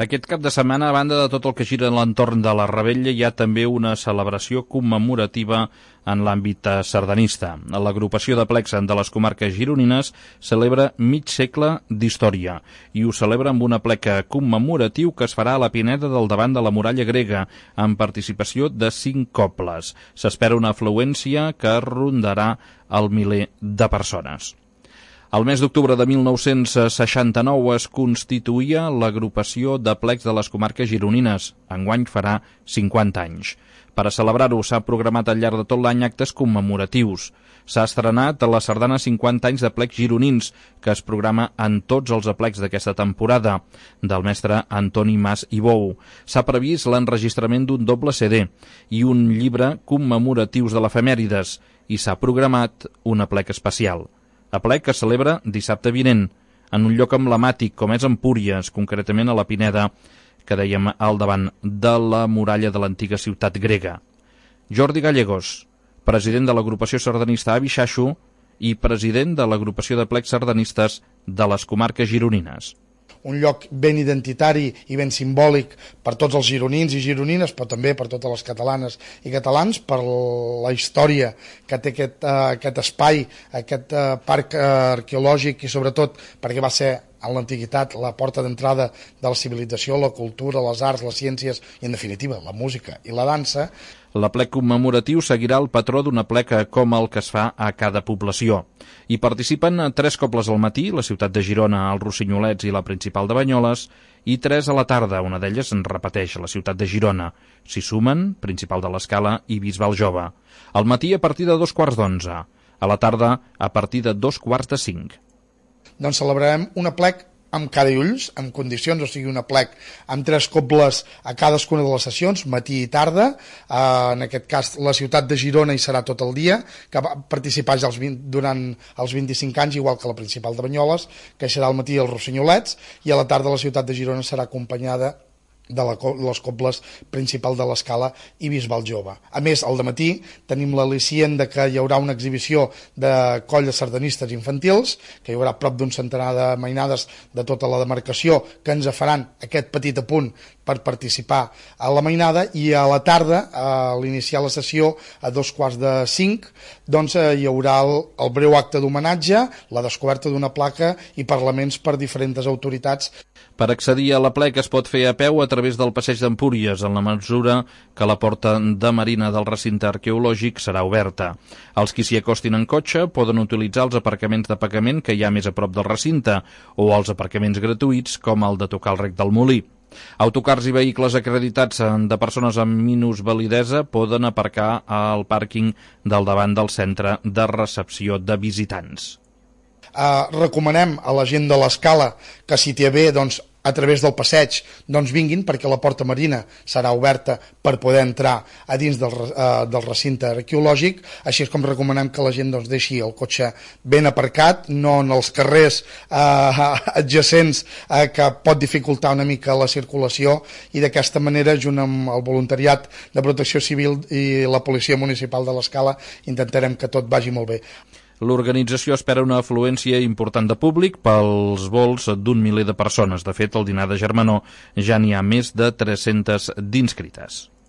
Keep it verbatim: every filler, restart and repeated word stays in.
Aquest cap de setmana, a banda de tot el que gira en l'entorn de la Revetlla, hi ha també una celebració commemorativa en l'àmbit sardanista. L'agrupació de plecs de les comarques gironines celebra mig segle d'història i ho celebra amb una pleca commemoratiu que es farà a la Pineda del davant de la muralla grega, amb participació de cinc cobles. S'espera una afluència que rondarà el miler de persones. El mes d'octubre de mil nou-cents seixanta-nou es constituïa l'agrupació de plecs de les comarques gironines. Enguany farà cinquanta anys. Per a celebrar-ho s'ha programat al llarg de tot l'any actes commemoratius. S'ha estrenat la sardana cinquanta anys de plecs gironins, que es programa en tots els aplecs d'aquesta temporada, del mestre Antoni Mas i Bou. S'ha previst l'enregistrament d'un doble C D i un llibre commemoratius de l'efemèrides i s'ha programat un aplec especial. Aplec que es celebra dissabte vinent, en un lloc emblemàtic com és Empúries, concretament a la Pineda, que dèiem al davant de la muralla de l'antiga ciutat grega. Jordi Gallegos, president de l'agrupació sardanista Avi Xaxo i president de l'agrupació de plecs sardanistes de les comarques gironines. Un lloc ben identitari i ben simbòlic per tots els gironins i gironines, però també per totes les catalanes i catalans, per la història que té aquest, uh, aquest espai, aquest uh, parc uh, arqueològic, i sobretot perquè va ser en l'antiguitat la porta d'entrada de la civilització, la cultura, les arts, les ciències i, en definitiva, la música i la dansa. L'aplec commemoratiu seguirà el patró d'un aplec com el que es fa a cada població. Hi participen tres cobles al matí, la ciutat de Girona, els Rossinyolets i la principal de Banyoles, i tres a la tarda, una d'elles en repeteix, la ciutat de Girona. S'hi sumen Principal de l'Escala i Bisbal Jove. Al matí a partir de dos quarts d'onze, a la tarda a partir de dos quarts de cinc. Doncs celebrarem un aplec amb cara i ulls, en condicions, o sigui, un aplec amb tres cobles a cadascuna de les sessions, matí i tarda. Eh, en aquest cas, la ciutat de Girona hi serà tot el dia, que va participar ja els vint, durant els vint-i-cinc anys, igual que la principal de Banyoles, que serà al matí els Rossinyolets, i a la tarda la ciutat de Girona serà acompanyada de la, les cobles Principal de l'Escala i Bisbal Jove. A més, al dematí tenim l'al·licient de que hi haurà una exhibició de colles sardanistes infantils, que hi haurà prop d'un centenar de mainades de tota la demarcació que ens faran aquest petit apunt per participar a la mainada, i a la tarda, a l'iniciar la sessió, a dos quarts de cinc, doncs hi haurà el, el breu acte d'homenatge, la descoberta d'una placa i parlaments per diferents autoritats. Per accedir a l'aplec es pot fer a peu a través del passeig d'Empúries, en la mesura que la porta de marina del recinte arqueològic serà oberta. Els qui s'hi acostin en cotxe poden utilitzar els aparcaments de pagament que hi ha més a prop del recinte, o els aparcaments gratuïts com el de tocar el rec del Molí. Autocars i vehicles acreditats de persones amb minusvalidesa poden aparcar al pàrquing del davant del centre de recepció de visitants. Uh, recomanem a la gent de l'Escala que, si té bé, doncs, a través del passeig, doncs vinguin, perquè la porta marina serà oberta per poder entrar a dins del, uh, del recinte arqueològic. Així és com recomanem que la gent, doncs, deixi el cotxe ben aparcat, no en els carrers uh, adjacents, uh, que pot dificultar una mica la circulació, i d'aquesta manera, junt amb el voluntariat de Protecció Civil i la Policia Municipal de l'Escala, intentarem que tot vagi molt bé. L'organització espera una afluència important de públic pels vols d'un miler de persones. De fet, al dinar de Germanó ja n'hi ha més de tres-centes d'inscrites.